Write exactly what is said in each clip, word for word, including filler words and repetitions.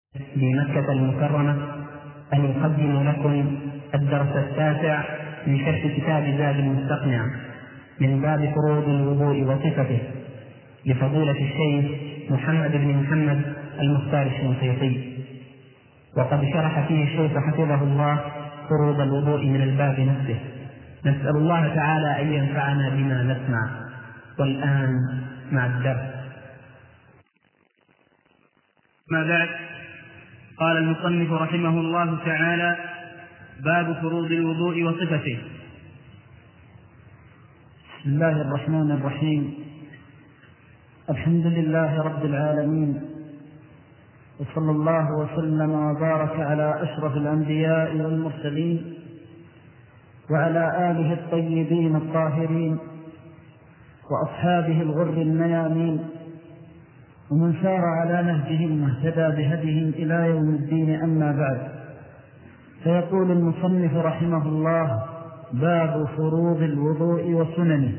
بمكة المكرمة أن يقدم لكم الدرس التاسع من شرح كتاب زاد المستقنع من باب فروض الوضوء وصفته لفضيلة الشيخ محمد بن محمد المختار الشنقيطي، وقد شرح فيه الشيخ حفظه الله فروض الوضوء من الباب نفسه. نسأل الله تعالى أن ينفعنا بما نسمع. والآن مع الدرس. ما بعد، قال المصنف رحمه الله تعالى: باب فروض الوضوء وصفته. بسم الله الرحمن الرحيم. الحمد لله رب العالمين، وصلى الله وسلم وبارك على أشرف الأنبياء والمرسلين وعلى آله الطيبين الطاهرين وأصحابه الغر الميامين ومن سار على نهجهم واهتدى بهديهم إلى يوم الدين. أما بعد، فيقول المصنف رحمه الله: باب فروض الوضوء وسننه.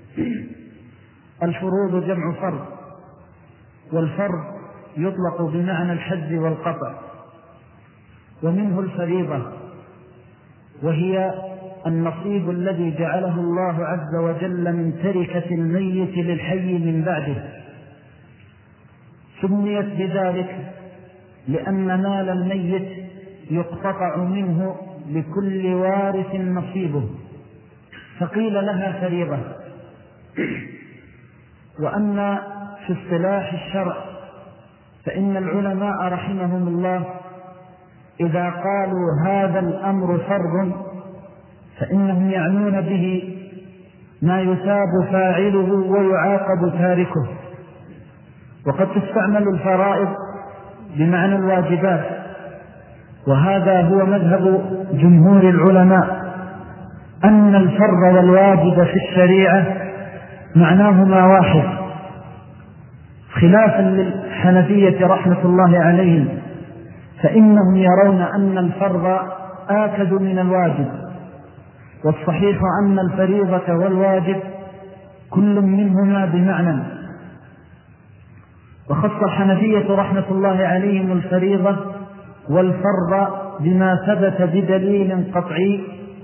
الفروض جمع فرض، والفرض يطلق بمعنى الحد والقطع، ومنه الفريضة، وهي النصيب الذي جعله الله عز وجل من تركة الميت للحي من بعده. سميت بذلك لأن مال الميت يقتطع منه لكل وارث نصيبه، فقيل لها فريضة. وأما في اصطلاح الشرع فإن العلماء رحمهم الله إذا قالوا هذا الأمر فرض فإنهم يعنون به ما يثاب فاعله ويعاقب تاركه. وقد تستعمل الفرائض بمعنى الواجبات، وهذا هو مذهب جمهور العلماء، أن الفرض والواجب في الشريعة معناهما واحد، خلافا للحنفية رحمة الله عليهم، فإنهم يرون أن الفرض آكد من الواجب، والصحيح أن الفريضة والواجب كل منهما بمعنى. وخص الحنفية رحمة الله عليهم الفريضة والفرض بما ثبت بدليل قطعي،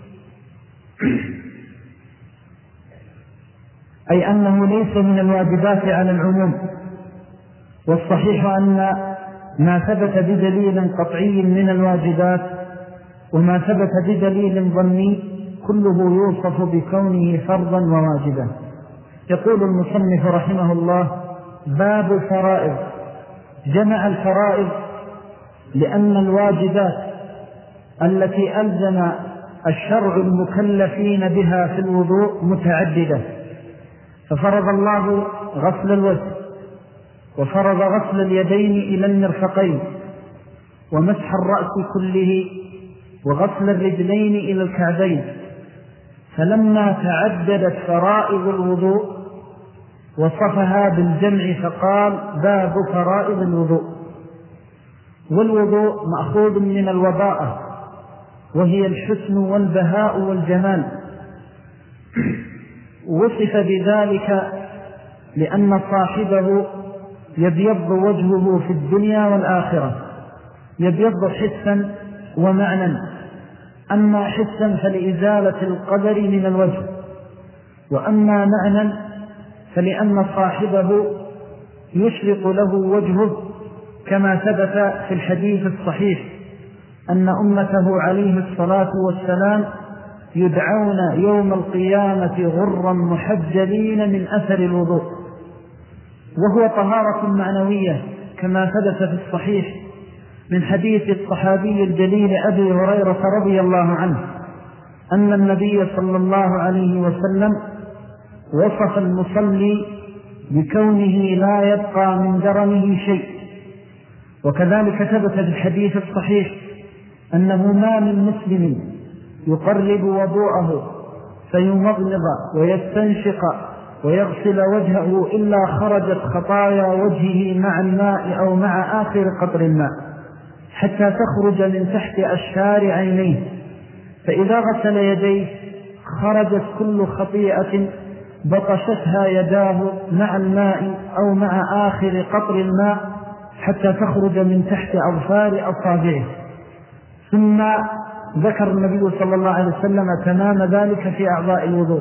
أي أنه ليس من الواجبات على العموم. والصحيح أن ما ثبت بدليل قطعي من الواجبات وما ثبت بدليل ظني كله يوصف بكونه فرضا وواجبا. يقول المصنف رحمه الله: باب الفرائض. جمع الفرائض لأن الواجبات التي ألزم الشرع المكلفين بها في الوضوء متعددة، ففرض الله غسل الوجه، وفرض غسل اليدين إلى المرفقين، ومسح الرأس كله، وغسل الرجلين إلى الكعبين. فلما تعددت فرائض الوضوء وصفها بالجمع فقال: باب فرائض الوضوء. والوضوء مأخوذ من الوضاءة، وهي الحسن والبهاء والجمال. وصف بذلك لأن صاحبه يبيض وجهه في الدنيا والآخرة، يبيض حسا ومعنى. أما حسا فلإزالة القدر من الوجه، وأما معنى فلأن صاحبه يشرق له وجهه، كما ثبت في الحديث الصحيح أن أمته عليه الصلاة والسلام يدعون يوم القيامة غرا محجلين من أثر الوضوء، وهو طهارة معنوية، كما ثبت في الصحيح من حديث الصحابي الجليل أبي هريرة رضي الله عنه أن النبي صلى الله عليه وسلم وصف المصلي بكونه لا يبقى من درنه شيء. وكذلك ثبت في الحديث الصحيح أنه ما من مسلم يقرب وضوءه فيمضمض ويستنشق ويغسل وجهه إلا خرجت خطايا وجهه مع الماء أو مع آخر قطر الماء حتى تخرج من تحت أشفار عينيه. فإذا غسل يديه خرجت كل خطيئة بطشتها يداه مع الماء أو مع آخر قطر الماء حتى تخرج من تحت أظفار أصابعه. ثم ذكر النبي صلى الله عليه وسلم تمام ذلك في أعضاء الوضوء.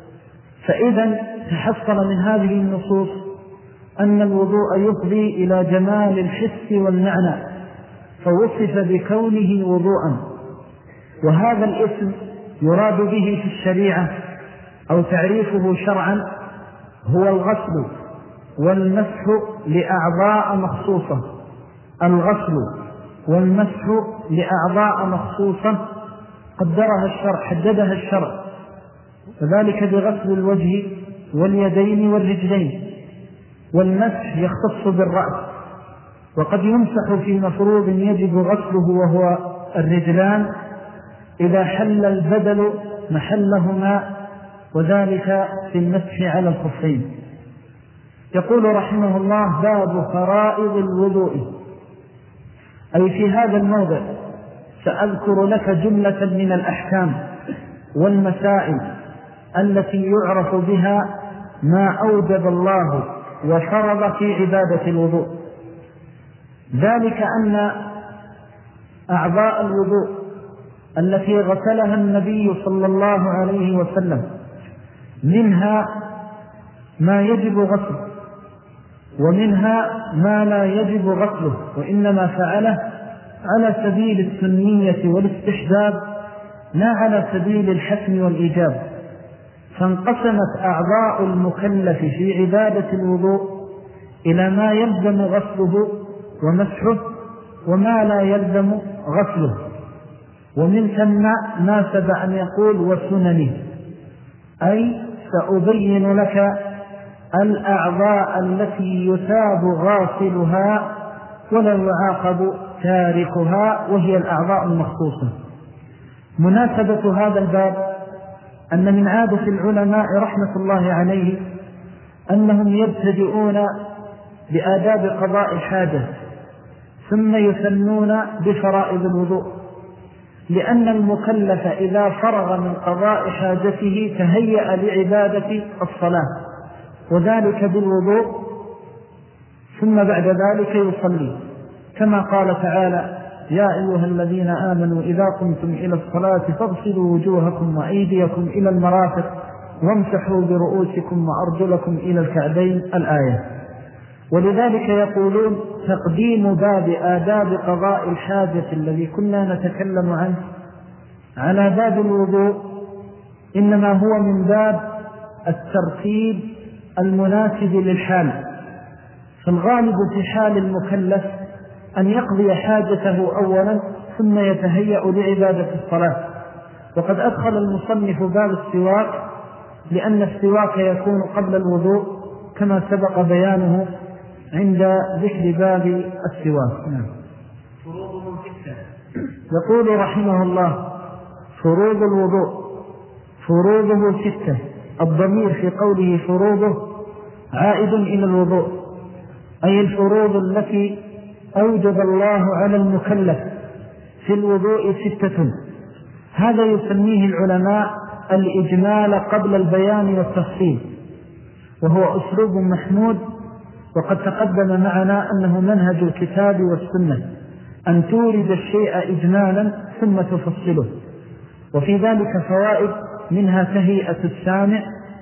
فإذا تحصل من هذه النصوص أن الوضوء يفضي إلى جمال الحس والمعنى، فوصف بكونه وضوءا. وهذا الاسم يراد به في الشريعة أو تعريفه شرعا هو الغسل والمسح لأعضاء مخصوصة. الغسل والمسح لأعضاء مخصوصة قدرها الشرع، حددها الشرع، وذلك بغسل الوجه واليدين والرجلين. والمسح يختص بالرأس، وقد يمسح في مفروض يجب غسله وهو الرجلان إذا حل البدل محلهما، وذلك في المسح على الخفين. يقول رحمه الله: باب فرائض الوضوء. أي في هذا الموضع سأذكر لك جملة من الأحكام والمسائل التي يعرف بها ما أوجب الله وفرض في عبادة الوضوء. ذلك أن أعضاء الوضوء التي غسلها النبي صلى الله عليه وسلم منها ما يجب غسله، ومنها ما لا يجب غسله وإنما فعله على سبيل السنية والاستحباب لا على سبيل الحتم والإيجاب. فانقسمت أعضاء المكلف في عبادة الوضوء إلى ما يلزم غسله ومسحه وما لا يلزم غسله، ومن ثم ناسب أن يقول وسننه، أي سأبين لك الأعضاء التي يثاب غاسلها ولا يعاقب تاركها، وهي الأعضاء المخصوصة. مناسبة هذا الباب أن من عادة العلماء رحمة الله عليه أنهم يبتدئون بآداب قضاء الحاجة ثم يثنون بفرائض الوضوء، لأن المكلف إذا فرغ من قضاء حاجته تهيأ لعبادة الصلاة، وذلك بالوضوء، ثم بعد ذلك يصلي، كما قال تعالى: يا أيها الذين آمنوا إذا قمتم إلى الصلاة فاغسلوا وجوهكم وأيديكم إلى المرافق وامسحوا برؤوسكم وأرجلكم إلى الكعبين، الآية. ولذلك يقولون تقديم باب آداب قضاء الحاجة الذي كنا نتكلم عنه على باب الوضوء إنما هو من باب الترتيب المناسب للحال. فالغالب في حال المكلف أن يقضي حاجته أولا ثم يتهيأ لعبادة الصلاة. وقد أدخل المصنف باب السواك لأن السواك يكون قبل الوضوء كما سبق بيانه عند ذكر باب السواك. نعم. فروضه ستة. يقول رحمه الله: فروض الوضوء. فروضه ستة. الضمير في قوله فروضه عائد إلى الوضوء، أي الفروض التي أوجب الله على المكلف في الوضوء ستة. هذا يسميه العلماء الإجمال قبل البيان والتفصيل، وهو أسلوب محمود، وقد تقدم معنا أنه منهج الكتاب والسنة أن تورد الشيء إجمالا ثم تفصله. وفي ذلك فوائد، منها تهيئة السامع،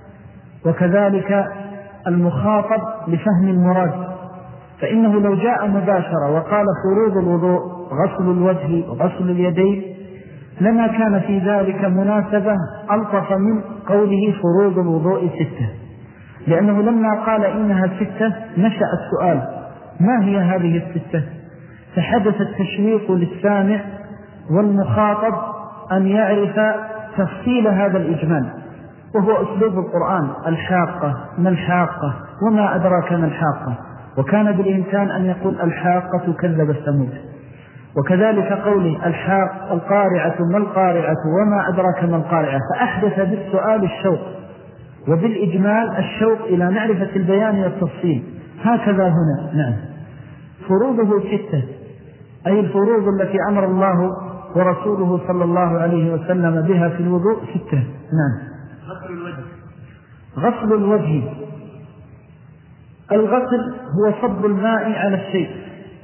وكذلك المخاطب لفهم المراد. فإنه لو جاء مباشرة وقال فروض الوضوء غسل الوجه وغسل اليدين لما كان في ذلك مناسبة ألطف من قوله فروض الوضوء ستة، لأنه لما قال إنها ستة نشأ السؤال: ما هي هذه الستة؟ فحدث التشويق للسامع والمخاطب أن يعرف تفصيل هذا الإجمال، وهو أسلوب القرآن: الحاقة ما الحاقة وما أدراك ما الحاقة. وكان بالإمكان أن يقول الحاقة كذب الثمود. وكذلك قوله الحاق القارعة ما القارعة وما أدراك ما القارعة، فأحدث بالسؤال الشوق، وبالإجمال الشوق إلى معرفة البيان والتفصيل. هكذا هنا. نعم. فروضه ستة، أي الفروض التي أمر الله ورسوله صلى الله عليه وسلم بها في الوضوء ستة. نعم. غسل الوجه. غسل الوجه. الغسل هو صب الماء على الشيء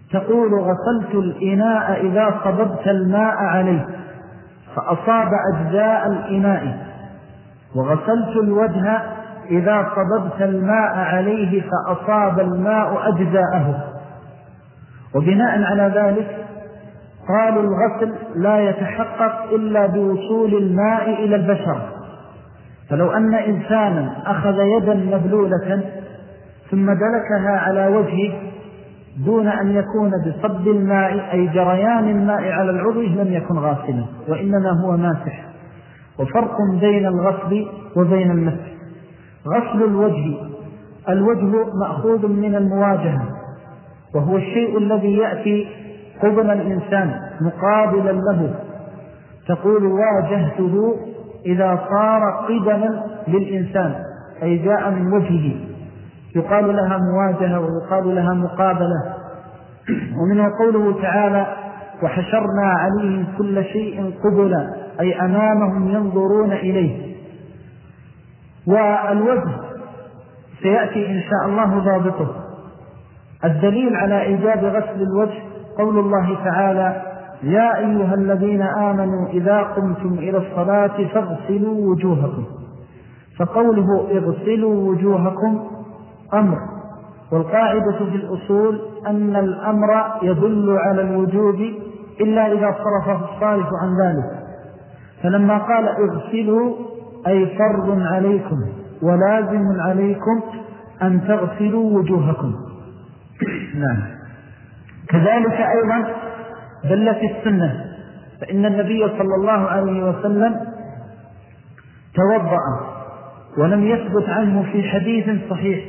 تقول غسلت الإناء إذا صببت الماء عليه فأصاب أجزاء الإناء، وغسلت الوجه إذا صببت الماء عليه فأصاب الماء أجزاءه. وبناء على ذلك قالوا الغسل لا يتحقق إلا بوصول الماء إلى البشرة. فلو أن إنسانا أخذ يدا مبلولة ثم دلكها على وجهه دون أن يكون بصب الماء أي جريان الماء على العضو لم يكن غاسلا، وإنما هو ماسح. وفرق بين الغسل وبين المسح. غسل الوجه، الوجه مأخوذ من المواجهة، وهو الشيء الذي يأتي قبل الإنسان مقابلا له. تقول واجهته إذا صار قبلا للإنسان أي جاء من وجهه، يقال لها مواجهة ويقال لها مقابلة. ومنه قوله تعالى وحشرنا عليهم كل شيء قبلا أي أمامهم ينظرون إليه. والوجه سيأتي إن شاء الله ضابطه. الدليل على إيجاب غسل الوجه قول الله تعالى يا أيها الذين آمنوا إذا قمتم إلى الصلاة فاغسلوا وجوهكم. فقوله اغسلوا وجوهكم أمر، والقاعدة في الأصول أن الأمر يدل على الوجوب إلا إذا صرفه الصارف عن ذلك. فلما قال اغسلوا أي فرض عليكم ولازم عليكم أن تغسلوا وجوهكم. نعم. كذلك أيضا دلت السنة، فإن النبي صلى الله عليه وسلم توضأ ولم يثبت عنه في حديث صحيح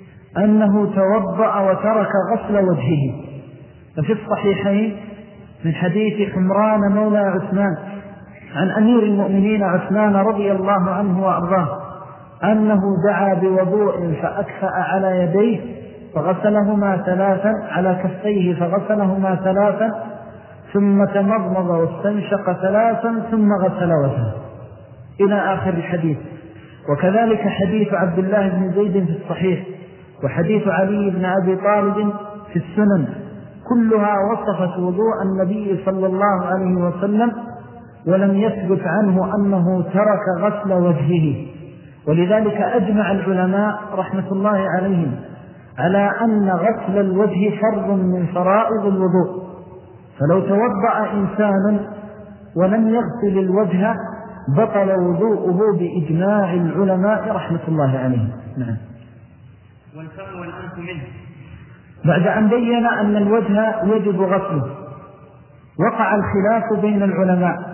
أنه توضأ وترك غسل وجهه. ففي الصحيحين من حديث حمران مولى عثمان عن أمير المؤمنين عثمان رضي الله عنه وأرضاه أنه دعا بوضوء فأكفأ على يديه فغسلهما ثلاثا، على كفيه فغسلهما ثلاثا، ثم تمضمض واستنشق ثلاثا ثم غسل وجهه إلى آخر الحديث. وكذلك حديث عبد الله بن زيد في الصحيح، وحديث علي بن أبي طالب في السنن، كلها وصفت وضوء النبي صلى الله عليه وسلم ولم يثبت عنه أنه ترك غسل وجهه. ولذلك أجمع العلماء رحمة الله عليهم على أن غسل الوجه فرض من فرائض الوضوء. فلو توضأ إنسان ولم يغسل الوجه بطل وضوءه بإجماع العلماء رحمة الله عليهم. نعم. والفم والأنف منه. بعد أن بين أن الوجه يجب غسله وقع الخلاف بين العلماء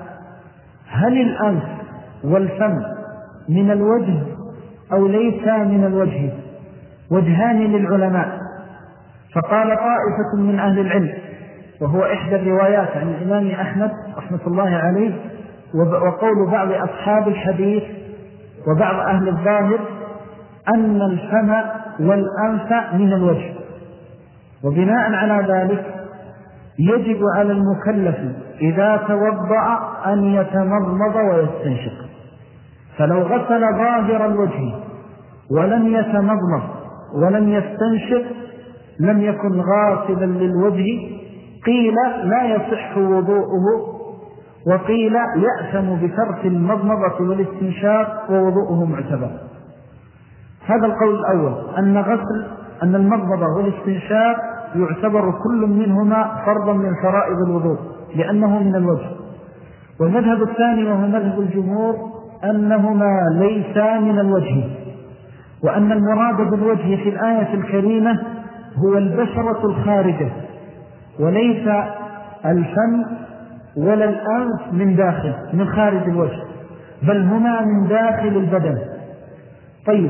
هل الأنف والفم من الوجه أو ليس من الوجه؟ وجهان للعلماء. فقال طائفة من أهل العلم، وهو إحدى الروايات عن الإمام أحمد رحمة الله عليه وقول بعض أصحاب الحديث وبعض أهل الظاهر، أن الفم والأنف من الوجه. وبناء على ذلك يجب على المكلف إذا توضأ أن يتمضمض ويستنشق. فلو غسل ظاهر الوجه ولم يتمضمض ولم يستنشق لم يكن غاسلا للوجه، قيل لا يصح وضوءه، وقيل يأثم بترك المضمضة والاستنشاق ووضوءه معتبر. هذا القول الأول، أن غسل أن المضمضة والاستنشاق يعتبر كل منهما فرضا من فرائض الوضوء لأنه من الوجه. والمذهب الثاني وهو مذهب الجمهور أنهما ليسا من الوجه، وأن المراد بالوجه في الآية الكريمة هو البشرة الخارجة وليس الفم ولا الأنف من داخل من خارج الوجه، بل هما من داخل البدن. طيب،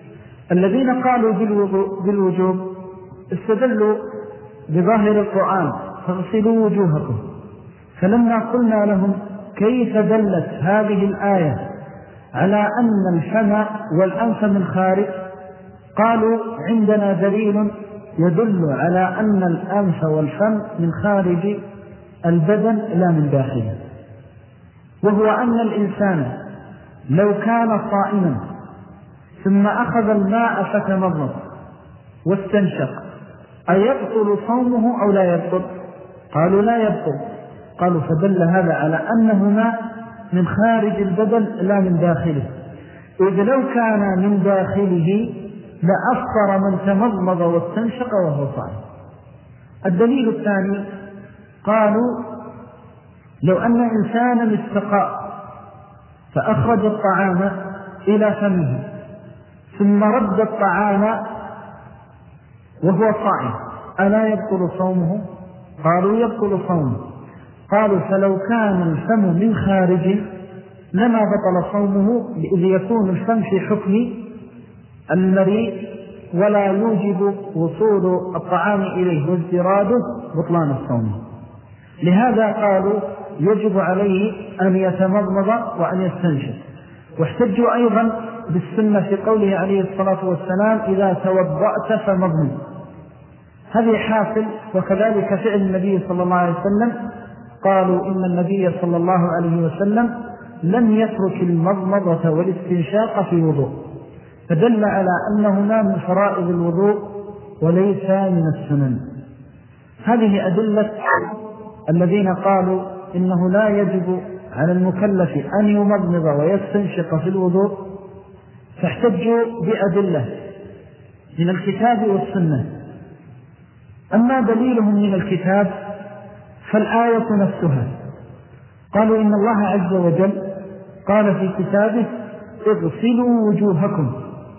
الذين قالوا بالوجوب استدلوا بظاهر القرآن فاغسلوا وجوهكم. فلما قلنا لهم كيف دلت هذه الآية على أن الفم والأنف من خارج، قالوا عندنا دليل يدل على أن الأنف والفم من خارج البدن لا من داخله، وهو أن الإنسان لو كان صائما ثم أخذ الماء فتمضمض واستنشق أيبطل صومه أو لا يبطل؟ قالوا لا يبطل. قالوا فدل هذا على أنهما من خارج البدن لا من داخله، إذ لو كان من داخله لأفطر من تمضمض واستنشق وهو صائم. الدليل الثاني قالوا لو أن إنسانا استقاء فأخرج الطعام إلى فمه ثم رد الطعام وهو صائم ألا يبطل صومه؟ قالوا يبطل صومه. قالوا فلو كان الفم من خارج لما بطل صومه، إذ يكون الفم في حكم المريء ولا يوجب وصول الطعام إليه وازدراده بطلان الصوم. لهذا قالوا يجب عليه أن يتمضمض وأن يستنشق. واحتجوا أيضا بالسنة في قوله عليه الصلاة والسلام إذا توضأت فمضمض. هذه حاصل، وكذلك فعل النبي صلى الله عليه وسلم. قالوا إن النبي صلى الله عليه وسلم لم يترك المضمضة والاستنشاق في وضوء، فدل على أنهما من فرائض الوضوء وليس من السنن. هذه أدلة الذين قالوا إنه لا يجب على المكلف أن يمضمض ويستنشق في الوضوء، فاحتجوا بأدلة من الكتاب والسنة. أما دليلهم من الكتاب فالآية نفسها. قالوا إن الله عز وجل قال في كتابه اغسلوا وجوهكم،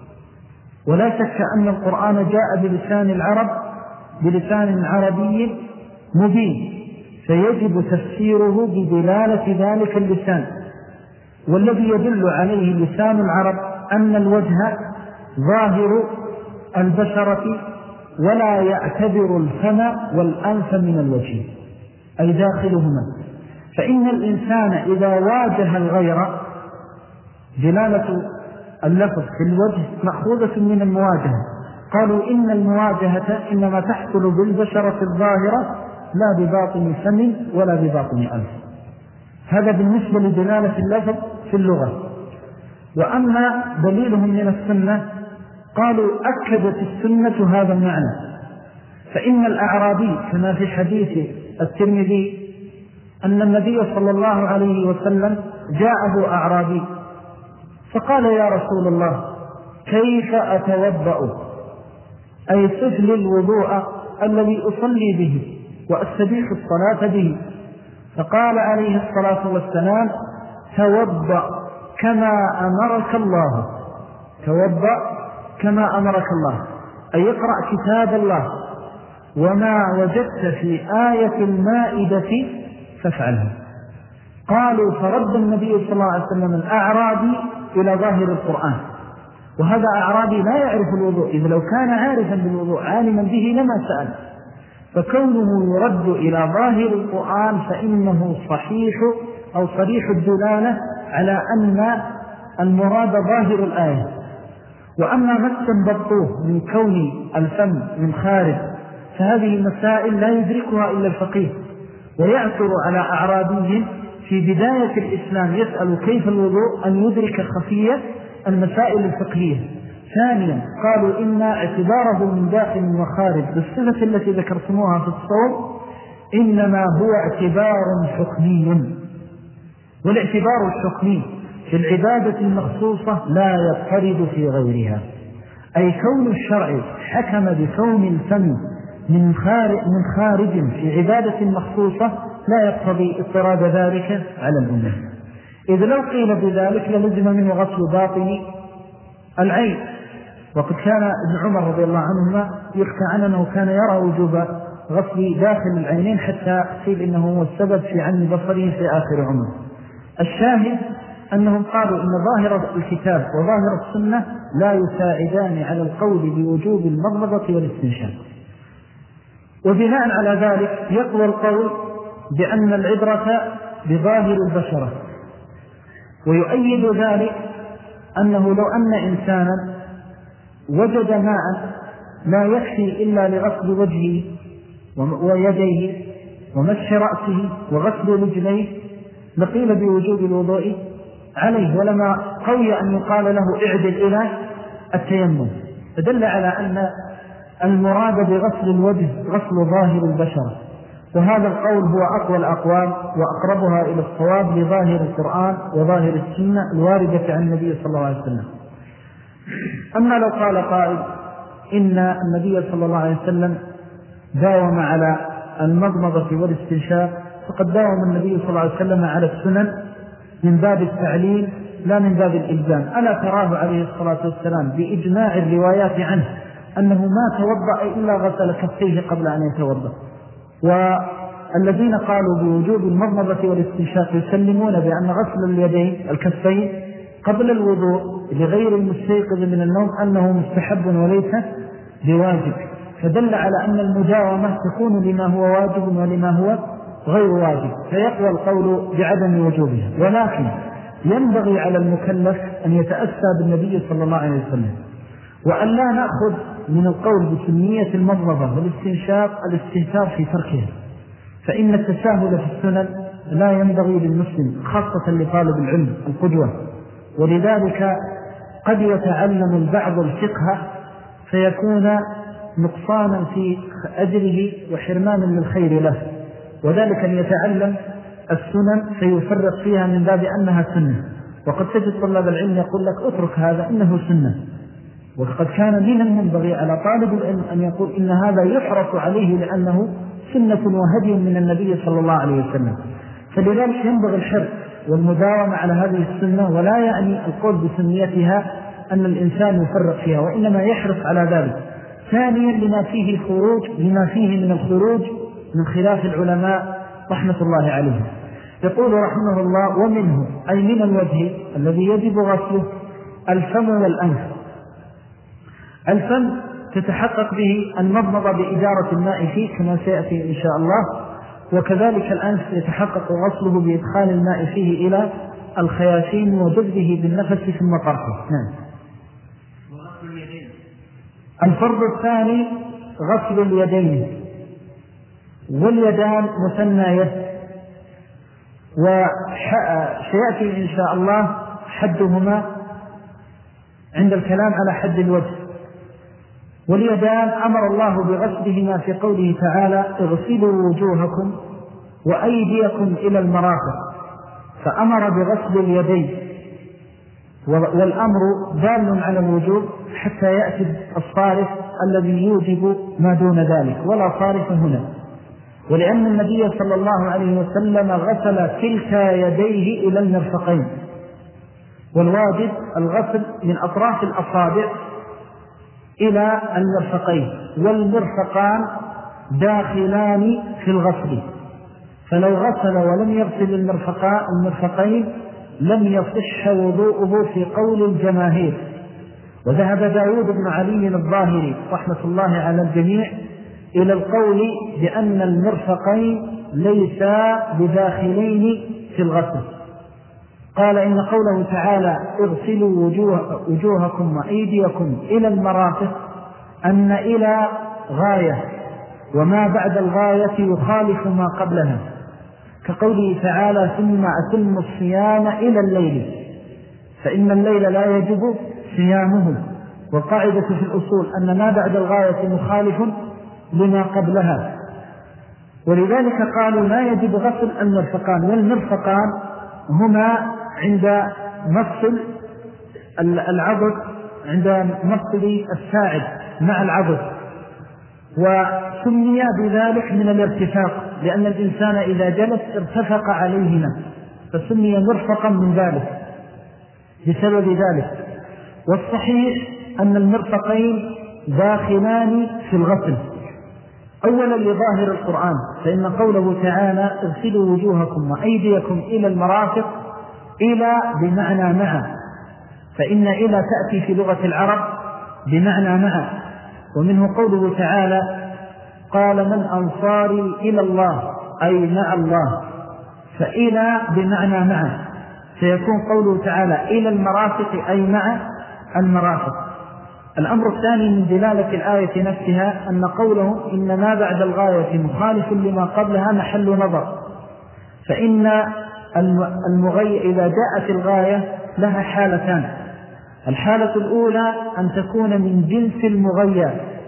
ولا شك أن القرآن جاء بلسان العرب بلسان عربي مبين، فيجب تفسيره بدلالة ذلك اللسان. والذي يدل عليه لسان العرب أن الوجه ظاهر البشرة ولا يعتبر الفم والأنف من الوجه أي داخلهما. فإن الإنسان إذا واجه الغير، دلالة اللفظ في الوجه مأخوذة من المواجهة. قالوا إن المواجهة إنما تحصل بالبشرة الظاهرة لا بباطن فم ولا بباطن أنف. هذا بالنسبة لدلالة اللفظ في اللغة. وأما دليلهم من السنة قالوا أكدت السنة هذا المعنى. فإن الأعرابي كما في حديث الترمذي أن النبي صلى الله عليه وسلم جاءه أعرابي فقال يا رسول الله كيف أتوضأ؟ أي صف الوضوء الذي أصلي به وأستبيح الصلاة به. فقال عليه الصلاة والسلام توضأ كما أمرك الله، توضأ كما أمرك الله، أي اقرأ كتاب الله، وما وجدت في آية المائدة فافعلها. قالوا فرد النبي صلى الله عليه وسلم الأعرابي إلى ظاهر القرآن، وهذا أعرابي لا يعرف الوضوء، إذا لو كان عارفا بالوضوء عالما به لما سأل. فكونه يرد إلى ظاهر القرآن فإنه صحيح أو صريح الدلالة على أن المراد ظاهر الآية. وأما ما استنبطوه من كون الفم من خارج فهذه المسائل لا يدركها إلا الفقيه، ويعثر على أعرابي في بداية الإسلام يسأل كيف الوضوء أن يدرك خفية المسائل الفقهية. ثانيا قالوا إن اعتباره من داخل وخارج بالصفة التي ذكرتموها في الصوم إنما هو اعتبار حكمي، والاعتبار الحكمي في العبادة المخصوصة لا يضطرد في غيرها. أي كون الشرع حكم بكون الفم من خارج, من خارج في عبادة مخصوصة لا يقتضي اضطراد ذلك على الأمة. إذا لو قيل بذلك للزم منه غسل باطن العين. وقد كان ابن عمر رضي الله عنهما يحكى عنه أنه كان يرى وجوب غسل داخل العينين حتى قيل إنه هو السبب في عمي بصره في آخر عمره. الشاهد أنهم قالوا إن ظاهر الكتاب وظاهر السنة لا يساعدان على القول بوجوب المضمضة والاستنشاق. وبناء على ذلك يقوى القول بأن العبرة بظاهر البشرة. ويؤيد ذلك أنه لو أن إنسانا وجد ماء لا يكفي إلا لغسل وجهه ويديه ومسح رأسه وغسل رجليه لقيل بوجوب الوضوء عليه، ولما قوي أن يقال له اعدل إلى التيمم. فدل على أن المراد بغسل الوجه غسل ظاهر البشرة، وهذا القول هو أقوى الأقوال وأقربها إلى الصواب لظاهر القرآن وظاهر السنة الواردة عن النبي صلى الله عليه وسلم. أما لو قال قائل إن النبي صلى الله عليه وسلم داوم على المضمضة والاستنشاق، فقد داوم النبي صلى الله عليه وسلم على السنن من باب التعليل لا من باب الإلزام. ألا تراه عليه الصلاة والسلام بإجماع الروايات عنه أنه ما توضأ إلا غسل كفيه قبل أن يتوضأ؟ والذين قالوا بوجوب المضمضة والاستنشاق يسلمون بأن غسل اليدين الكفين قبل الوضوء لغير المستيقظ من النوم أنه مستحب وليس بواجب، فدل على أن المداومة تكون لما هو واجب ولما هو غير واجب، فيقوى القول بعدم وجوبها. ولكن ينبغي على المكلف أن يتأسى بالنبي صلى الله عليه وسلم، وأن لا نأخذ من القول بسنية المضمضة والاستنشاق الاستهتار في تركها، فإن التساهل في السنن لا ينبغي للمسلم خاصة لطالب العلم القدوة، ولذلك قد يتعلم البعض الفقه فيكون نقصانا في أجره وحرمانا للخير له، وذلك أن يتعلم السنن فيفرق فيها من باب أنها سنة، وقد تجد طلاب العلم يقول لك اترك هذا إنه سنة، وقد كان من المنبغي على طالب العلم أن يقول إن هذا يحرص عليه لأنه سنة وهدي من النبي صلى الله عليه وسلم. فلذلك ينبغي الحرص والمداومة على هذه السنة، ولا يعني القول بسنيتها أن الإنسان يفرق فيها، وإنما يحرص على ذلك. ثانيا لما فيه الخروج لما فيه من الخروج من خلاف العلماء رحمة الله عليهم. يقول رحمه الله: ومنه أي من الوجه الذي يجب غسله الفم والأنف. الفم تتحقق به المضمضة بإدارة الماء فيه كما سيأتي إن شاء الله، وكذلك الأنف يتحقق غسله بإدخال الماء فيه إلى الخياشيم وجذبه بالنفس ثم طرحه. نعم. الفرض الثاني غسل اليدين، واليدان مثنى يد، وسيأتي إن شاء الله حدهما عند الكلام على حد الوجه. واليدان أمر الله بغسلهما في قوله تعالى: اغسلوا وجوهكم وأيديكم إلى المرافق، فأمر بغسل اليدين، والأمر دال على الوجوب حتى يأتي الصارف الذي يوجب ما دون ذلك، ولا صارف هنا. ولأن النبي صلى الله عليه وسلم غسل كلتا يديه إلى المرفقين، والواجب الغسل من أطراف الأصابع إلى المرفقين، والمرفقان داخلان في الغسل، فلو غسل ولم يغسل المرفقين لم يصح وضوءه في قول الجماهير. وذهب داود بن علي الظاهري رحمة الله على الجميع إلى القول بأن المرفقين ليسا بداخلين في الغسل. قال: إن قوله تعالى اغسلوا وجوه وجوهكم وأيديكم إلى المرافق أن إلى غاية، وما بعد الغاية يخالف ما قبلها، كقوله تعالى: ثم أتم الصيام إلى الليل، فإن الليل لا يجب صيامه. والقاعدة في الأصول أن ما بعد الغاية مخالف لما قبلها، ولذلك قالوا لا يجب غسل المرفقان. والمرفقان هما عند مفصل العضد، عند مفصل الساعد مع العضد، وسمي بذلك من الارتفاق، لأن الإنسان إذا جلس ارتفق عليهما، فسمي مرفقا من ذلك بسبب ذلك. والصحيح أن المرفقين داخلان في الغسل، أولا لظاهر القرآن، فإن قوله تعالى اغسلوا وجوهكم وأيديكم إلى المرافق، إلى بمعنى مع، فإن إلى تأتي في لغة العرب بمعنى مع. ومنه قوله تعالى: قال من أنصاري إلى الله، أي مع الله، فإلى بمعنى مع، سيكون قوله تعالى إلى المرافق أي مع المرافق. الأمر الثاني من دلالة الآية نفسها أن قوله إن ما بعد الغاية مخالف لما قبلها محل نظر، فإن المغاية إذا جاءت الغاية لها حالتان: الحالة الأولى أن تكون من جنس المغاية،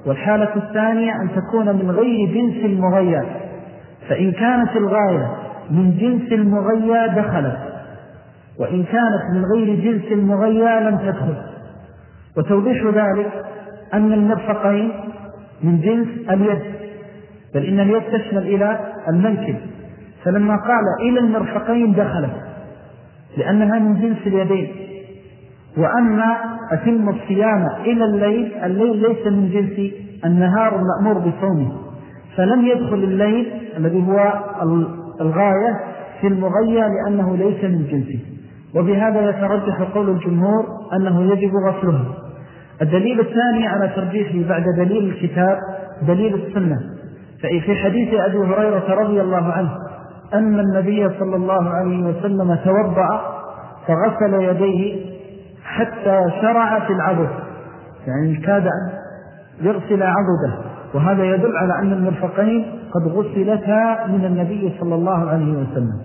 والحالة الثانية أن تكون من غير جنس المغيّة، فإن كانت الغاية من جنس المغيّة دخلت، وإن كانت من غير جنس المغيّة لم تدخل. وتوضيح ذلك أن المرفقين من جنس اليد، بل إن اليد تشمل إلى المنكب، فلما قال إلى المرفقين دخلت لأنها من جنس اليدين. وأما أتم الصيام إلى الليل، الليل ليس من جنس النهار المأمور بصومه، فلم يدخل الليل الذي هو الغاية في المغيّة لأنه ليس من جنسه. وبهذا يترجح قول الجمهور أنه يجب غسلها. الدليل الثاني على ترجيحه بعد دليل الكتاب دليل السنة، ففي حديث أبي هريرة رضي الله عنه أن النبي صلى الله عليه وسلم توضأ فغسل يديه حتى شرع في العضد، يعني كاد أن يغسل عضده، وهذا يدل على أن المرفقين قد غسلتا من النبي صلى الله عليه وسلم.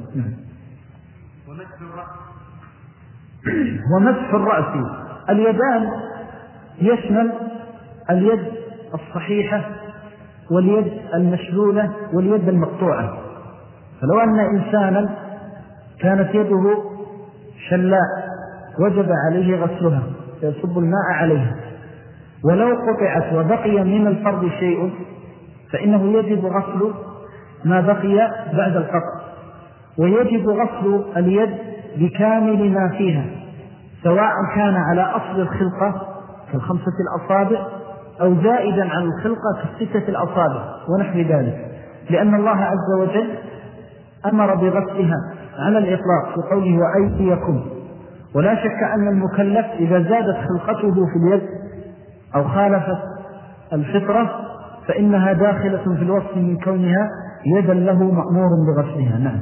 ومسح الرأس، اليدان يشمل اليد الصحيحة واليد المشلولة واليد المقطوعة. فلو أن إنسانا كانت يده شلاء وجب عليه غسلها فيصب الماء عليها، ولو قطعت وبقي من الفرد شيء فإنه يجب غسل ما بقي بعد القطع، ويجب غسل اليد بكامل ما فيها، سواء كان على أصل الخلقة كالخمسة الأصابع أو زائدا عن الخلقة كالستة الأصابع ونحو ذلك، لأن الله عز وجل أمر بغسلها على الإطلاق في قوله وأيديكم. ولا شك أن المكلف إذا زادت خلقته في اليد أو خالفت الفطرة فإنها داخلة في الوصف من كونها يدا له مأمور بغسلها. نعم.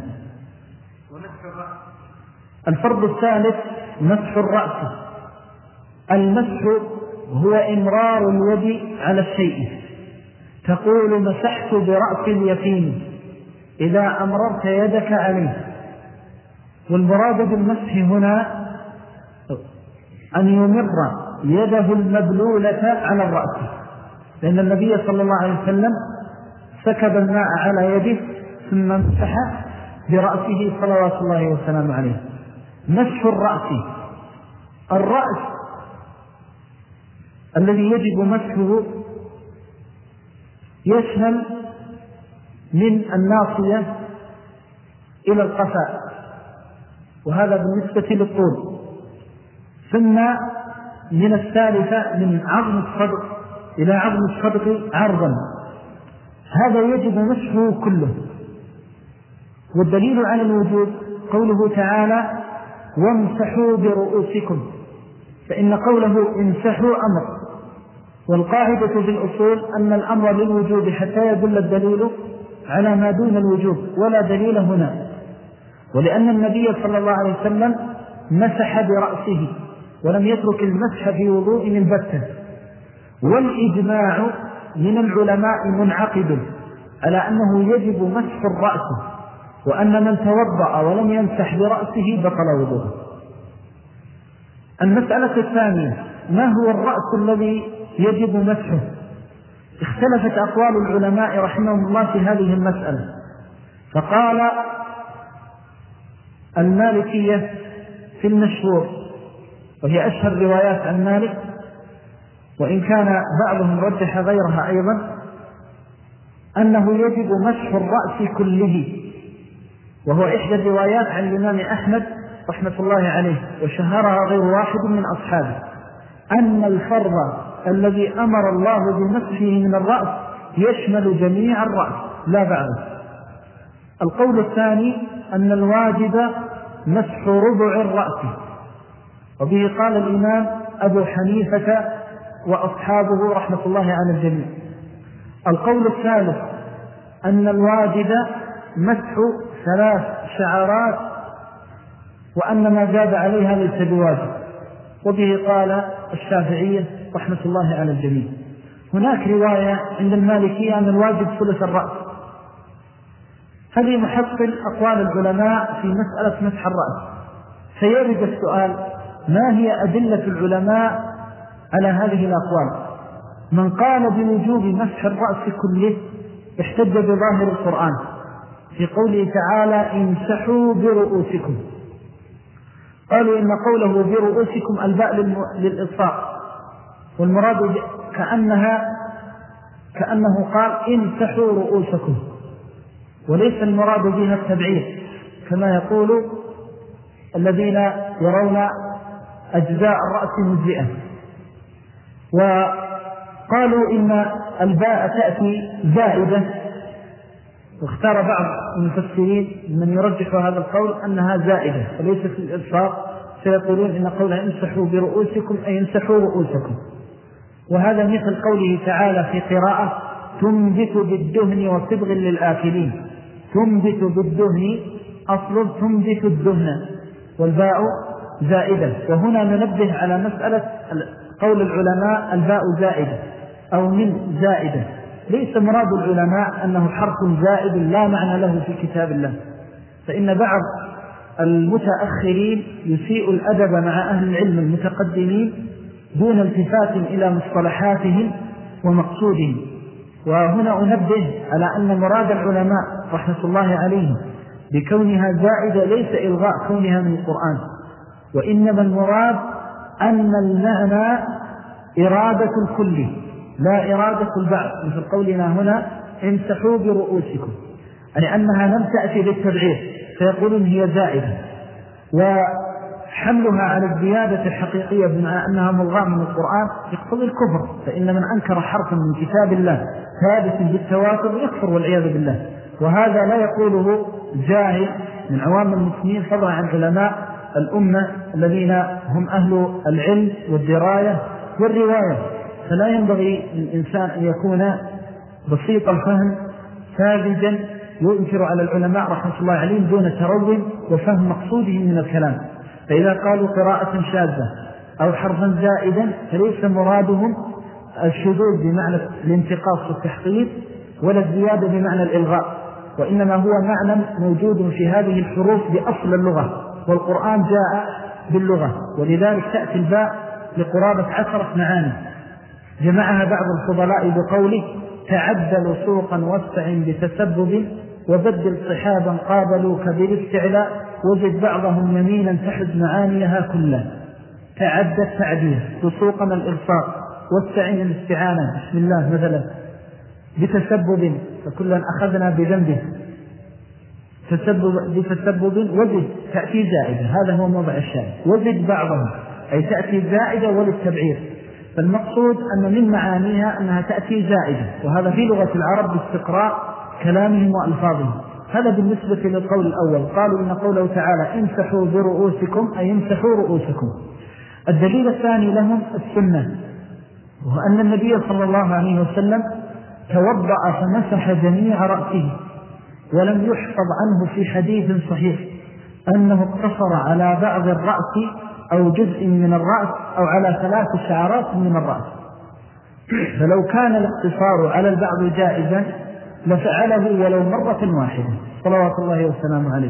الفرض الثالث مسح الرأس. المسح هو إمرار اليد على الشيء، تقول مسحت برأس اليقين إذا أمررت يدك عليه. والمراد بالمسح هنا أن يمر يده المبلولة على الرأس، لأن النبي صلى الله عليه وسلم سكب الماء على يده ثم مسح برأسه صلوات الله وسلامه عليه. مسح الرأس، الرأس الذي يجب مسحه يشمل من الناصية إلى القفاء، وهذا بالنسبة للطول، ثم من الثالثة من عظم الصدق إلى عظم الصدق عرضا، هذا يجب مسحه كله. والدليل على الوجود قوله تعالى وامسحوا برؤوسكم، فإن قوله امسحوا أمر، والقاعدة في الأصول أن الأمر للوجود حتى يدل الدليل على ما دون الوجود، ولا دليل هنا. ولأن النبي صلى الله عليه وسلم مسح برأسه ولم يترك المسح في وضوء البتة. والإجماع من العلماء منعقد على أنه يجب مسح الرأس، وأن من توضأ ولم يمسح برأسه بطل وضوءه. المسألة الثانية ما هو الرأس الذي يجب مسحه؟ اختلفت أقوال العلماء رحمهم الله في هذه المسألة. فقال المالكية في المشهور، وهي أشهر روايات عن مالك، وإن كان بعضهم رجح غيرها أيضا، أنه يجب مسح الرأس كله، وهو إحدى الروايات عن الإمام أحمد رحمة الله عليه، وشهرها غير واحد من أصحابه، أن الفرض الذي أمر الله بمسحه من الرأس يشمل جميع الرأس لا بعض. القول الثاني أن الواجب مسح ربع الرأس، وبه قال الإمام أبو حنيفة وأصحابه رحمة الله على الجميع. القول الثالث أن الواجب مسح ثلاث شعرات، وأن ما زاد عليها ليس بواجب، وبه قال الشافعية رحمة الله على الجميع. هناك رواية عند المالكية أن الواجب ثلث الرأس. هذه محصل أقوال العلماء في مسألة مسح الرأس. فيرد السؤال ما هي أدلة العلماء على هذه الأقوال؟ من قال بوجوب مسح الرأس كله احتج بظاهر القرآن في قوله تعالى امسحوا برؤوسكم. قالوا إن قوله برؤوسكم الباء للإطلاق، والمراد كأنها كأنه قال امسحوا رؤوسكم، وليس المراد بها التبعير كما يقول الذين يرون أجزاء الرأس مجزئة. وقالوا إن الباء تأتي زائدة، واختار بعض المفسرين من يرجح هذا القول أنها زائدة وليست الإلصاق، سيقولون إن قولها امسحوا برؤوسكم أي امسحوا رؤوسكم. وهذا مثل قوله تعالى في قراءة تنبت بالدهن وصبغ للآكلين. تنبت بالدهن أصل تنبت الدهن، والباء زائدة. وهنا ننبه على مسألة قول العلماء الباء زائدة أو من زائدة. ليس مراد العلماء أنه حرف زائد لا معنى له في كتاب الله، فإن بعض المتأخرين يسيء الأدب مع أهل العلم المتقدمين دون التفات إلى مصطلحاتهم ومقصودهم. وهنا أنبه على أن مراد العلماء رحمة الله عليهم بكونها زائدة ليس إلغاء كونها من القرآن، وإنما المراد أن المعنى إرادة الكل لا إرادة البعض، مثل قولنا هنا امسحوا برؤوسكم، يعني أنها لم تأتي للتبعير فيقولون هي زائدة. وحملها على الزيادة الحقيقية بما أنها ملغاة من القرآن يقتضي الكفر، فإن من أنكر حرفا من كتاب الله ثابت بالتواتر يكفر والعياذ بالله. وهذا لا يقوله جاهل من عوام المسلمين فضلا عن علماء الأمة الذين هم أهل العلم والدراية والرواية. فلا ينبغي للإنسان أن يكون بسيط الفهم ساذجا ينكر على العلماء رحمة الله عليهم دون تروي وفهم مقصودهم من الكلام. فإذا قالوا قراءة شاذة أو حرفا زائدا فليس مرادهم الشذوذ بمعنى الانتقاص والتحقيق ولا الزيادة بمعنى الإلغاء، وإنما هو معنى موجود في هذه الحروف بأصل اللغة، والقرآن جاء باللغة، ولذلك تأتي الباء لقرابة عشرة معاني جمعها بعض الفضلاء بقوله تعدل سوقا واستعن بتسبب وبدل صحابا قابلوك بالاستعلاء وجد بعضهم يمينا تحد معانيها كلها. تعدد تعديل سوقا الإرصاق واستعن الاستعانة بسم الله مثلا بتسبب فكلا أخذنا بذنبه تسبب بتسبب وجد تأتي زائدة، هذا هو موضع الشاهد. وجد بعضهم أي تأتي زائدة وللتبعير، فالمقصود أن من معانيها أنها تأتي زائدة، وهذا في لغة العرب باستقراء كلامهم وألفاظهم. هذا بالنسبة للقول الأول. قالوا إن قوله تعالى امسحوا برؤوسكم أي امسحوا رؤوسكم. الدليل الثاني لهم السنة، وأن النبي صلى الله عليه وسلم توضأ فمسح جميع رأسه، ولم يحفظ عنه في حديث صحيح أنه اقتصر على بعض الرأس أو جزء من الرأس أو على ثلاث شعرات من الرأس. فلو كان الاقتصار على البعض جائزا لفعله ولو مرة واحدة صلوات الله وسلامه عليه.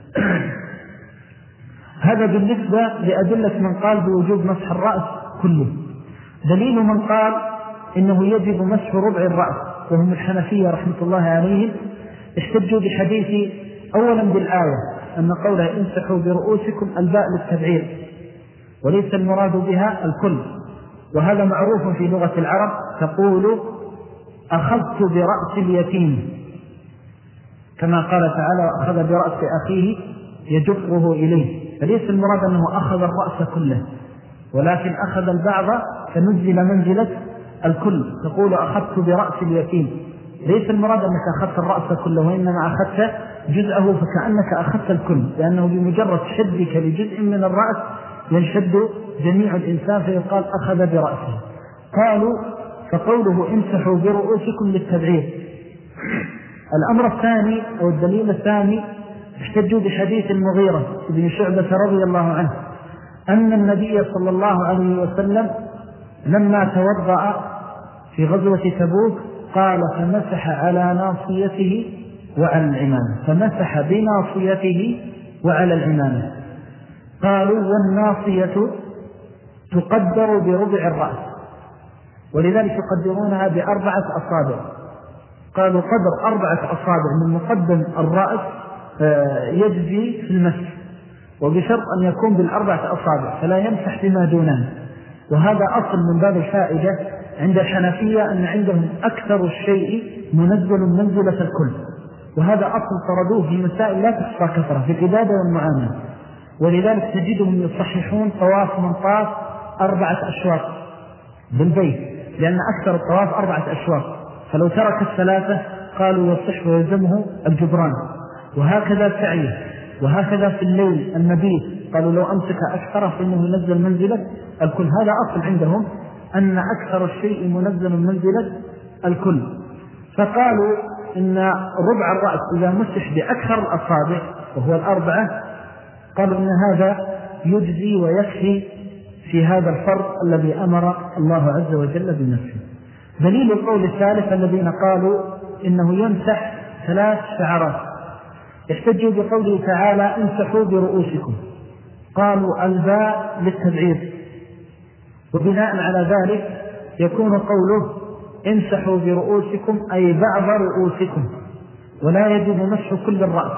هذا بالنسبة لأدلة من قال بوجوب مسح الرأس كله. دليل من قال إنه يجب مسح ربع الرأس وهم الحنفية رحمة الله عليهم احتجوا بحديث أولا بالآية أن قولها امسحوا برؤوسكم الباء للتبعير وليس المراد بها الكل، وهذا معروف في لغة العرب تقول أخذت برأس اليتيم كما قال تعالى أخذ برأس أخيه يجره إليه، فليس المراد أنه أخذ الرأس كله ولكن أخذ البعض فنزل منزلة الكل. تقول أخذت برأس اليتيم ليس المراد أنك أخذت الرأس كله وإنما أخذت جزءه فكأنك أخذت الكل، لأنه بمجرد شدك لجزء من الرأس ينشد جميع الإنسان فيقال أخذ برأسه. قالوا فقوله امسحوا برؤوسكم للتبعير. الأمر الثاني أو الدليل الثاني احتجوا بحديث المغيرة بن شعبة رضي الله عنه أن النبي صلى الله عليه وسلم لما توضأ في غزوة تبوك قال فمسح على ناصيته وعلى العمامة، فمسح بناصيته وعلى العمامة. قالوا والناصية تقدر بربع الرأس، ولذلك يقدرونها بأربعة أصابع. قالوا قدر أربعة أصابع من مقدم الرأس يجزي في المسح، وبشرط أن يكون بالأربعة أصابع فلا يمسح بما دونه. وهذا أصل من باب الفائدة عند الحنفية، أن عندهم أكثر الشيء منزل منزلة الكل، وهذا أصل طردوه في مسائل لا تحصى كثرة في العبادة والمعاملة. ولذلك تجدهم يصححون طواف من طاف أربعة أشواط بالبيت، لأن أكثر الطواف أربعة أشواط، فلو ترك الثلاثة قالوا يصح ويلزمه الجبران. وهكذا سعيه، وهكذا في الليل المبيت قالوا لو أمسك أكثر فإنه ينزل منزلة الكل. هذا أصل عندهم أن أكثر الشيء منزل منزلة الكل. فقالوا إن ربع الرأس إذا مسح بأكثر الأصابع وهو الأربعة، قالوا إن هذا يجزي ويكفي في هذا الفرض الذي أمر الله عز وجل بنفسه. دليل القول الثالث الذين قالوا إنه يمسح ثلاث شعرات، يحتجوا بقوله تعالى امسحوا برؤوسكم، قالوا الباء للتبعير، وبناء على ذلك يكون قوله امسحوا برؤوسكم أي بعض رؤوسكم، ولا يجب مسح كل الرأس.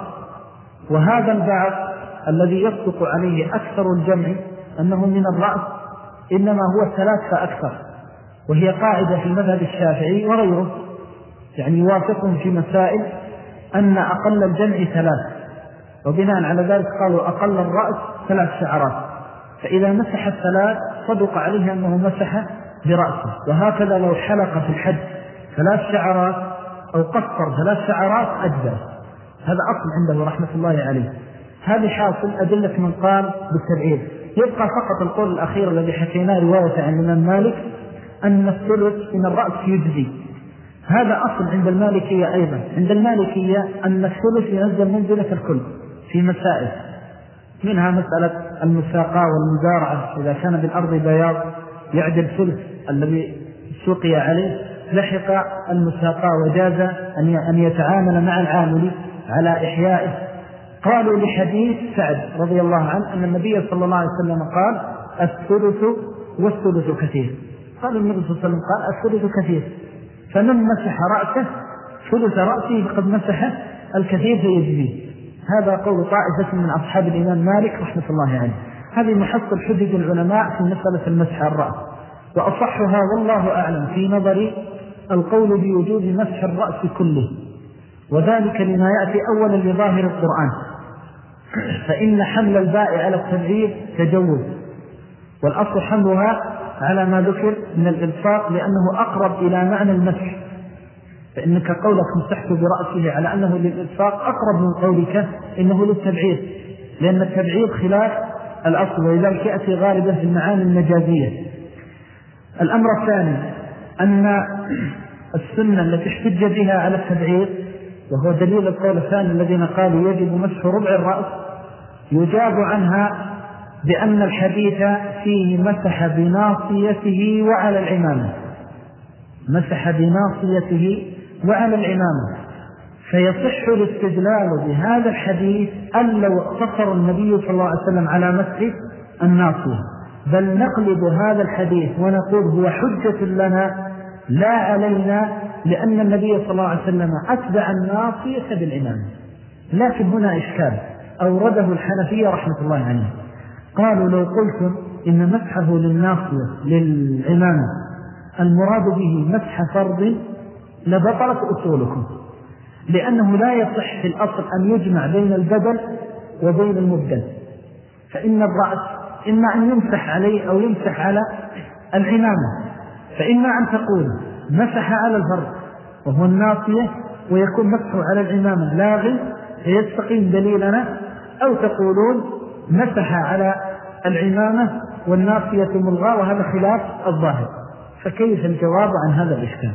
وهذا البعض الذي يصدق عليه أكثر الجمع أنه من الرأس إنما هو ثلاث فأكثر، وهي قاعدة في المذهب الشافعي وغيره، يعني يوافقهم في مسائل أن أقل الجمع ثلاث، وبناء على ذلك قالوا أقل الرأس ثلاث شعرات، فإذا مسح الثلاث صدق عليه أنه مسح برأسه. وهكذا لو حلق في الحج ثلاث شعرات أو قصر ثلاث شعرات أجزاء. هذا أصل عنده رحمة الله عليه. هذه حاصل أدلة من قال بالتبعير. يبقى فقط القول الأخير الذي حكيناه رواية عن الإمام مالك أن الثلث من الرأس يجزي. هذا أصل عند المالكية أيضا. عند المالكية أن الثلث ينزل منزلة الكل في مسائل، منها مسألة المساقاة والمزارعة، إذا كان بالأرض بياض يعدل ثلث الذي سقي عليه، لحق المساقاة وجاز أن يتعامل مع العامل على إحيائه. قالوا لحديث سعد رضي الله عنه أن النبي صلى الله عليه وسلم قال الثلث والثلث كثير. قال النبي صلى الله عليه وسلم قال الثلث كثير، فمن مسح رأسه ثلث رأسه فقد مسح الكثير فيجزيه. هذا قول طائفة من أصحاب الإمام مالك رحمة الله عليه. هذه محصل حجج العلماء في مسألة المسح الرأس، وأصحها والله أعلم في نظري القول بوجود مسح الرأس كله، وذلك لما يأتي أولا لظاهر القرآن، فإن حمل الباء على التبعير تجوز، والأصل حملها على ما ذكر من الإلصاق لأنه أقرب إلى معنى المسح، فإنك قولك مسحت برأسه على أنه للإلصاق أقرب من قولك إنه للتبعير، لأن التبعير خلاف الأصل، ولذلك يأتي غالبا في المعاني المجازية. الأمر الثاني أن السنة التي احتج بها على التبعير، وهو دليل القول الثاني الذين قالوا يجب مسح ربع الرأس، يجاب عنها بأن الحديث فيه مسح بناصيته وعلى العمامة، مسح بناصيته وعلى العمامة، فيصح الاستدلال بهذا الحديث أن لو اقتصر النبي صلى الله عليه وسلم على مسح الناصية، بل نقلب هذا الحديث ونقول هو حجة لنا لا علينا، لأن النبي صلى الله عليه وسلم أتبع الناصية بالعمامة. لكن هنا إشكال أورده الحنفية رحمة الله عنه، قالوا لو قلتم إن مسحه للناصية للعمامة المراد به مسح فرض لبطلت أصولكم، لأنه لا يصح في الأصل أن يجمع بين البدل وبين المبدل، فإن الرأس إما أن يمسح عليه أو يمسح على العمامة، فإما أن تقول مسح على الفرض وهو الناصية ويكون مسحه على العمامة لاغي فيستقيم دليلنا، أو تقولون مسح على العمامة والناصية ملغى، وهذا خلاف الظاهر. فكيف الجواب عن هذا الإشكال؟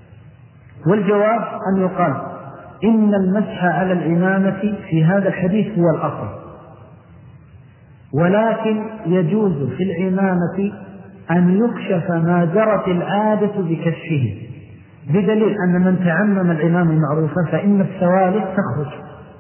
والجواب أن يقال إن المسح على العمامة في هذا الحديث هو الأصل، ولكن يجوز في العمامة أن يكشف ما جرت العادة بكشفه، بدليل أن من تعمم العمامة المعروفة فإن السوالف تخرج،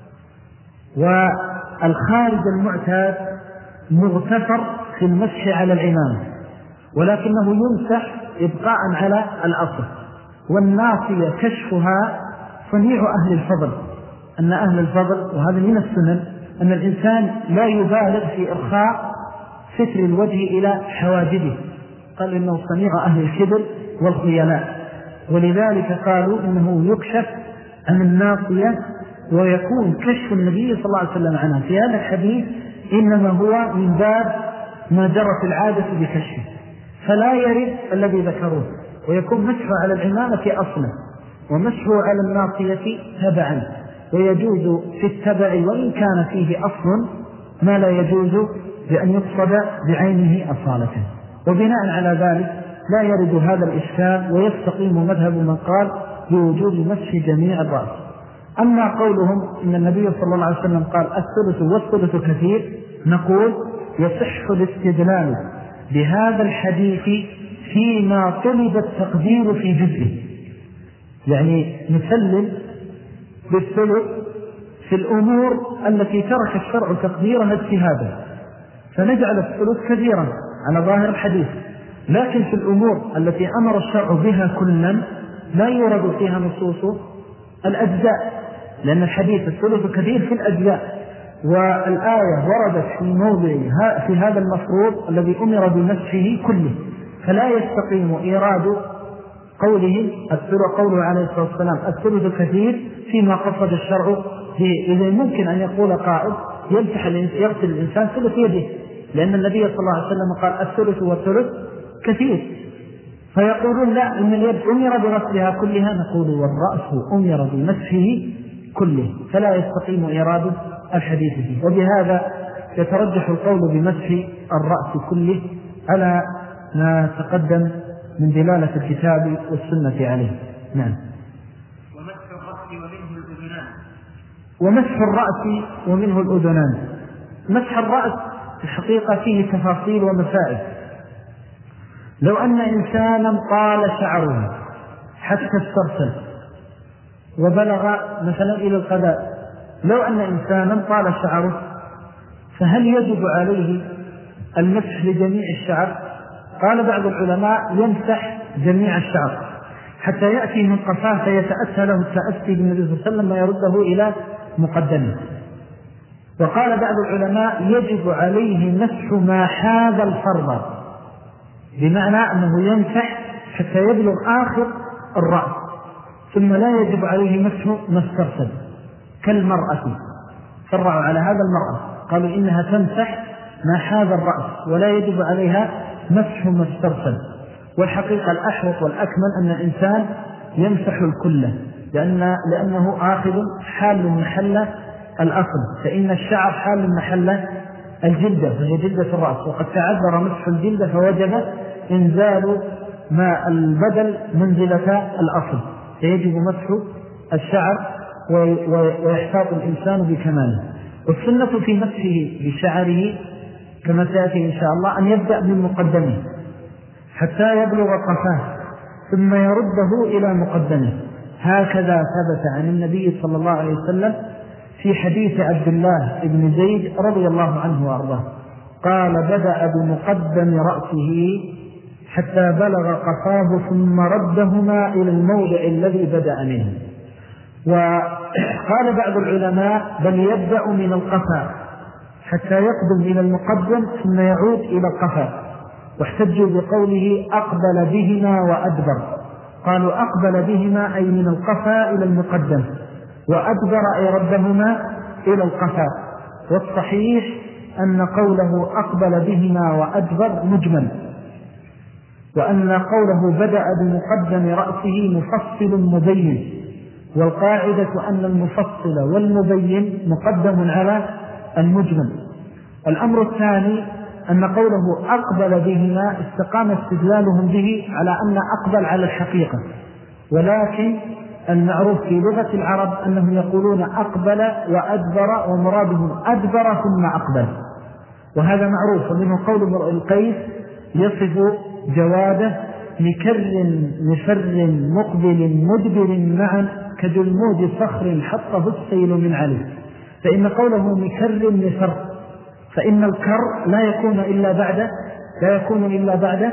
والخارج المعتاد مغتفر في المسح على العمامة، ولكنه يمسح إبقاء على الأصل. والناصية كشفها صنيع أهل الفضل، أن أهل الفضل، وهذا من السنن، أن الإنسان لا يبالغ في إرخاء ستر الوجه إلى حواجبه، قال إنه صنيع أهل الكبر والخيلاء. ولذلك قالوا إنه يكشف عن الناصية ويكون كشف النبي صلى الله عليه وسلم عنها في هذا الحديث إنما هو من باب ما جرت العادة بكشفه، فلا يرد الذي ذكروه، ويكون مسحه على العمامة أصلا ومسحه على الناصية تبعا، ويجوز في التبع وإن كان فيه أصل ما لا يجوز بأن يقصد بعينه أصالة. وبناء على ذلك لا يرد هذا الإشكال، ويستقيم مذهب من قال بوجوب مسح جميع الرأس. أما قولهم إن النبي صلى الله عليه وسلم قال الثلث والثلث كثير، نقول يصح الاستدلال بهذا الحديث فيما طلب التقدير في جزئه، يعني نسلم بالثلث في الأمور التي ترك الشرع تقديرها اجتهادا، فنجعل الثلث كثيرا على ظاهر الحديث. لكن في الأمور التي أمر الشرع بها كلا لا يورد فيها نصوص الأجزاء، لأن الحديث الثلث كثير في الأجزاء، والآية وردت في موضع في هذا المفروض الذي أمر بمسحه كله، فلا يستقيم إيراد قوله الثلث، قوله عليه الصلاة والسلام الثلث كثير فيما قصد الشرع به. إذا ممكن أن يقول قائد يغسل الإنسان ثلث يده، لأن النبي صلى الله عليه وسلم قال الثلث والثلث كثير، فيقولون لا إن اليد أمر بغسلها كلها، نقول والرأس أمر بمسحه كله، فلا يستقيم إيراد الحديث فيه. وبهذا يترجح القول بمسح الرأس كله على ما تقدم من دلالة الكتاب والسنة عليه. نعم. ومسح الرأس ومنه الأذنان. ومسح الرأس ومنه الأذنان. مسح الرأس الحقيقة فيه تفاصيل ومسائل. لو أن إنسانا طال شعره حتى استرسل وبلغ مثلا إلى القداء، لو أن إنسانا طال شعره فهل يجب عليه المسح لجميع الشعر؟ قال بعض العلماء يمسح جميع الشعر حتى يأتي من قفاه فيتأسى له التأسي بالنبي صلى الله عليه وسلم ما يرده إلى مقدمه. وقال بعض العلماء يجب عليه مسح ما حاذ الفرض، بمعنى أنه يمسح حتى يبلغ آخر الرأس، ثم لا يجب عليه مسح ما استرسل كالمرأة. فرعوا على هذا المرأة، قالوا إنها تمسح ما حاذ الرأس ولا يجب عليها مسح ما استرسل. والحقيقة الأحوط والأكمل أن الإنسان يمسح الكل، لأن لأنه آخذ حال محل الأصل، فإن الشعر حال محل الجلدة فهي جلدة الرأس، وقد تعذر مسح الجلدة فوجب إنزال ما البدل منزلة الأصل، فيجب مسح الشعر ويحتاط الإنسان بكماله. والسنة في مسحه بشعره كما سيأتي إن شاء الله أن يبدأ بالمقدمه حتى يبلغ قفاه ثم يرده إلى مقدمه. هكذا ثبت عن النبي صلى الله عليه وسلم في حديث عبد الله بن زيد رضي الله عنه وأرضاه، قال بدأ بمقدم رأسه حتى بلغ قفاه ثم ردهما إلى الموضع الذي بدأ منه. وقال بعض العلماء بل يبدأ من القفا حتى يقدم إلى المقدم ثم يعود إلى القفا، واحتجوا بقوله أقبل بهما وأدبر، قالوا أقبل بهما أي من القفا إلى المقدم، وأدبر أي ردهما إلى القفا. والصحيح أن قوله أقبل بهما وأدبر مجمل، وأن قوله بدأ بمقدم رأسه مفصل مبين، والقاعدة أن المفصل والمبين مقدم على المجمل. الأمر الثاني أن قوله أقبل بهما استقام استدلالهم به على أن أقبل على الحقيقة، ولكن المعروف في لغة العرب أنهم يقولون أقبل وأدبر ومرادهم أدبر ثم أقبل، وهذا معروف. ومنه قول امرؤ القيس يصف جواده مكر مفر مقبل مدبر معا كجلمود صخر حطه السيل من عليه، فإن قوله مكر مفر، فإن الكر لا يكون إلا بعد لا يكون إلا بعد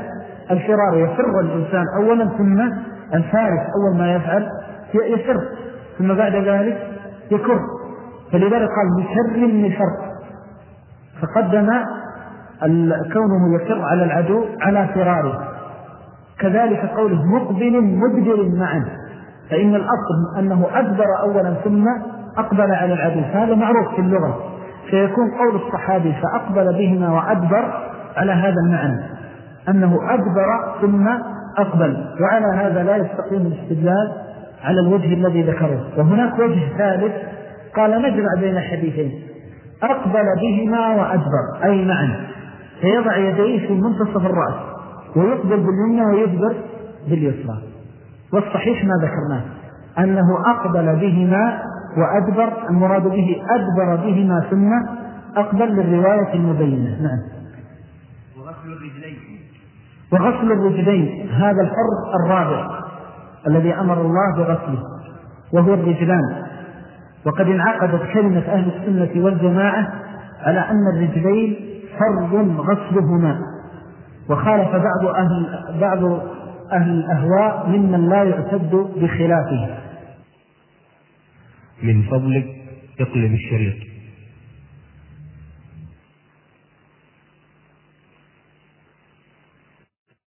الفرار يفر الإنسان أولا، ثم الفارس أول ما يفعل يفر، ثم بعد ذلك يكر. فلذلك قال بشر من شر، فقدم كونه يفر على العدو على فراره. كذلك قوله مقبل مدبر معا، فإن الأصل أنه أدبر أولا ثم أقبل على العدو، هذا معروف في اللغة، فيكون قول الصحابي فأقبل بهما وأدبر على هذا المعنى، أنه أدبر ثم أقبل. وعلى هذا لا يستقيم الاستدلال على الوجه الذي ذكره. وهناك وجه ثالث قال نجمع بين الحديثين، أقبل بهما وأدبر أي معا، فيضع يديه في منتصف الرأس ويقبل باليمنى ويدبر باليسرى. والصحيح ما ذكرناه أنه أقبل بهما وأدبر، المراد به أدبر بهما ثم أقبل للرواية المبينة. نعم. وغسل الرجلين وغسل الرجلين هذا الفرض الرابع الذي أمر الله بغسله، وهو الرجلان. وقد انعقدت كلمة أهل السنة والجماعة على أن الرجلين فرض غسلهما، وخالف بعض أهل, بعض أهل الأهواء ممن لا يعتد بخلافه. من فضلك اقلب الشريط.